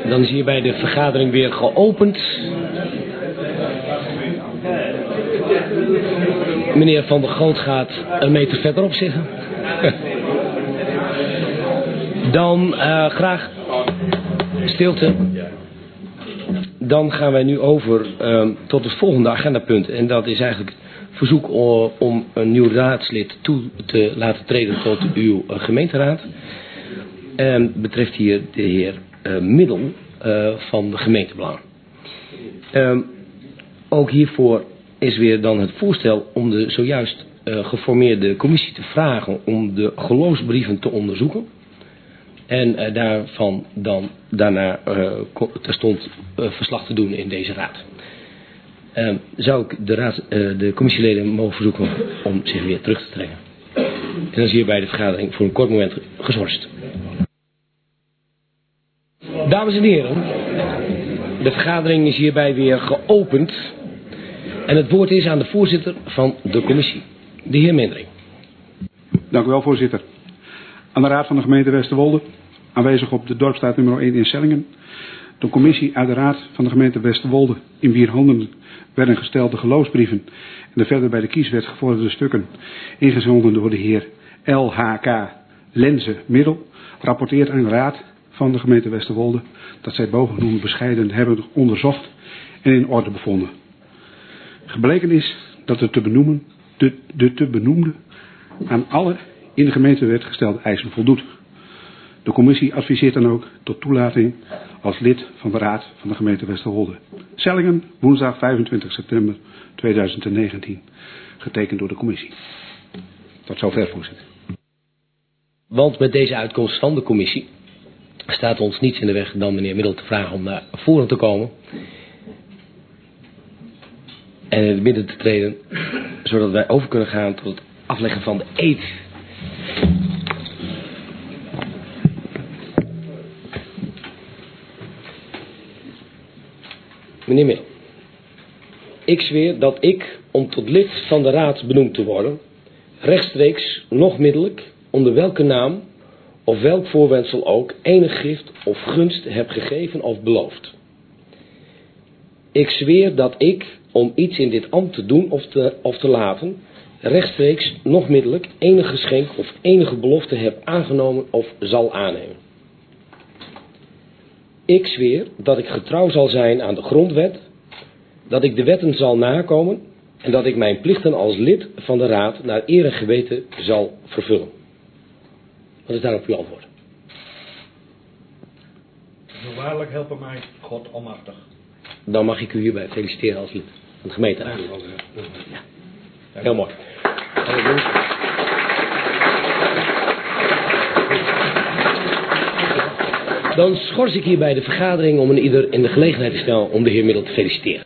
Dan is hierbij de vergadering weer geopend. Meneer Van der Goot gaat een meter verderop zitten. Dan graag stilte. Dan gaan wij nu over tot het volgende agendapunt. En dat is eigenlijk verzoek om een nieuw raadslid toe te laten treden tot uw gemeenteraad. En betreft hier de heer Middel van de gemeentebelangen. Ook hiervoor is weer dan het voorstel om de zojuist geformeerde commissie te vragen om de geloofsbrieven te onderzoeken. En daarvan dan daarna terstond verslag te doen in deze raad. Zou ik de commissieleden mogen verzoeken om zich weer terug te trekken. En dan is hierbij de vergadering voor een kort moment geschorst. Dames en heren, de vergadering is hierbij weer geopend. En het woord is aan de voorzitter van de commissie, de heer Mendering. Dank u wel, voorzitter. Aan de raad van de gemeente Westerwolde, aanwezig op de dorpsstraat nummer 1 in Sellingen. De commissie uit de raad van de gemeente Westerwolde, in wier handen werden gesteld de geloofsbrieven en de verder bij de kieswet gevorderde stukken, ingezonden door de heer L.H.K. Lenze Middel, rapporteert aan de raad van de gemeente Westerwolde dat zij bovengenoemde bescheiden hebben onderzocht en in orde bevonden. Gebleken is dat de te benoemde aan alle in de gemeentewet gestelde eisen voldoet. De commissie adviseert dan ook tot toelating als lid van de raad van de gemeente Westerwolde. Sellingen, woensdag 25 september 2019. Getekend door de commissie. Tot zover, voorzitter. Want met deze uitkomst van de commissie staat ons niets in de weg dan meneer Middel te vragen om naar voren te komen. En in het midden te treden, zodat wij over kunnen gaan tot het afleggen van de eed. Meneer Middel, ik zweer dat ik, om tot lid van de raad benoemd te worden, rechtstreeks, nog middelijk, onder welke naam of welk voorwendsel ook, enig gift of gunst heb gegeven of beloofd. Ik zweer dat ik, om iets in dit ambt te doen of te laten, rechtstreeks, nog middelijk, enig geschenk of enige belofte heb aangenomen of zal aannemen. Ik zweer dat ik getrouw zal zijn aan de grondwet, dat ik de wetten zal nakomen en dat ik mijn plichten als lid van de raad naar eer en geweten zal vervullen. Wat is daarop uw antwoord? Zo waarlijk helpen mij God almachtig. Dan mag ik u hierbij feliciteren als lid van de gemeenteraad. Ja. Heel mooi. Dan schors ik hierbij de vergadering om een ieder in de gelegenheid te stellen om de heer Middel te feliciteren.